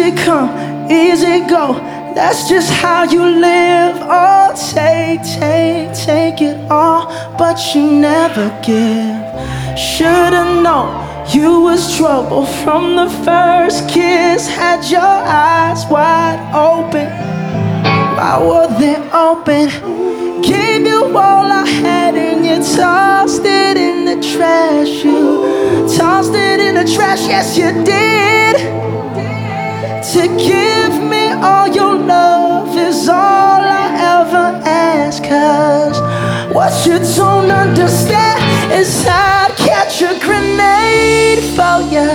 Easy come, easy go, that's just how you live. Oh, take it all, but you never give. Should've known you was trouble from the first kiss. Had your eyes wide open, why were they open? Gave you all I had and you tossed it in the trash. You tossed it in the trash, yes you did. To give me all your love is all I ever ask. Cause what you don't understand is I'd catch a grenade for you,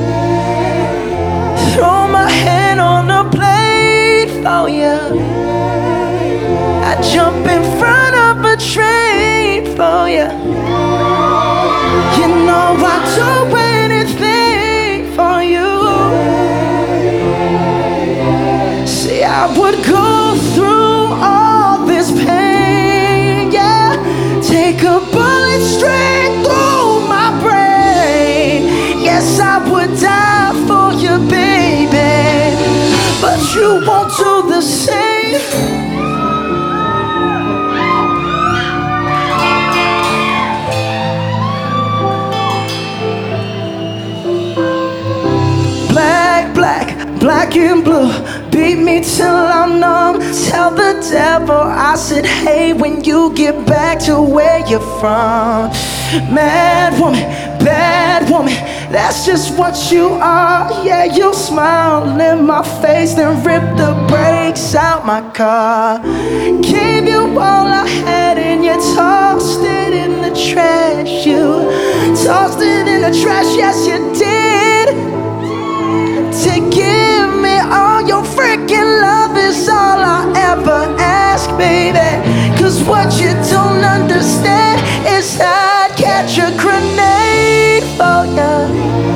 throw my hand on the blade for you, I'd jump in front of a train for you. You know I'd do anything for you. See, I would go through all this pain, yeah. Take a bullet straight through my brain. Yes, I would die for you, baby, but you won't do the same. Black and blue, beat me till I'm numb. Tell the devil I said hey when you get back to where you're from. Mad woman, bad woman, that's just what you are. Yeah, you smile in my face, then rip the brakes out my car. Gave you all I had and you tossed it in the trash. You tossed it in the trash, yes you did. To give me all your freaking love is all I ever ask, baby. Cause what you don't understand is I'd catch a grenade for you,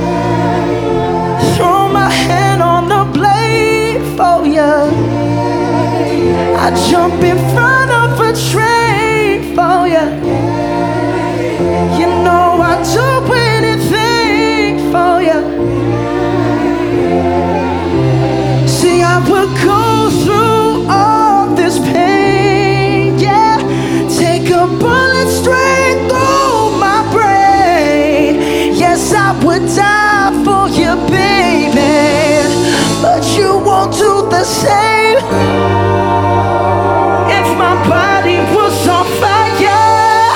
throw my hand on the blade for you, I'd jump in front of a train for you. You know I'd do anything for you. See, I would go through all this pain, yeah. Take a bullet straight through my brain. Yes, I would die for you, baby, but you won't do the same. If my body was on fire,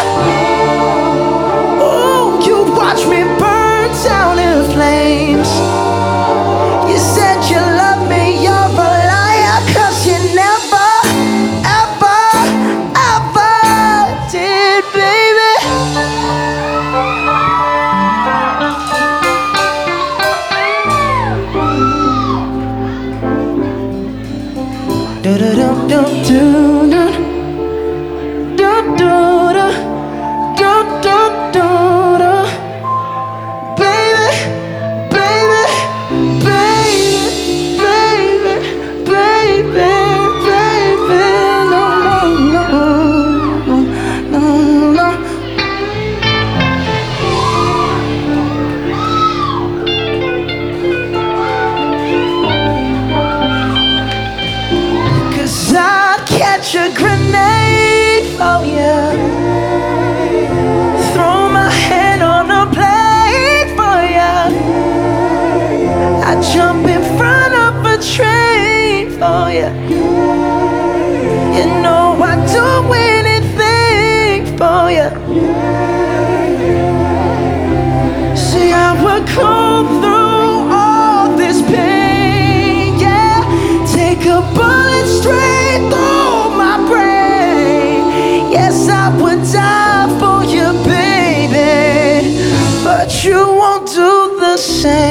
oh, you'd watch me burn down in flames. You said you love me, you're a liar, cause you never, ever, ever did, baby. Do-do-do-do-do-do, do-do-do, do-do-do-do. Baby, baby, baby, baby, baby, baby, no, no, no, no, no. Cause I'd catch a grenade for you, throw my hand on a plate for you, I'd jump in front of a train for you. You know I'd do anything for you. See, I would go through all this pain, yeah. Take a bullet straight through my brain. Yes, I would die for you, baby, but you won't do the same.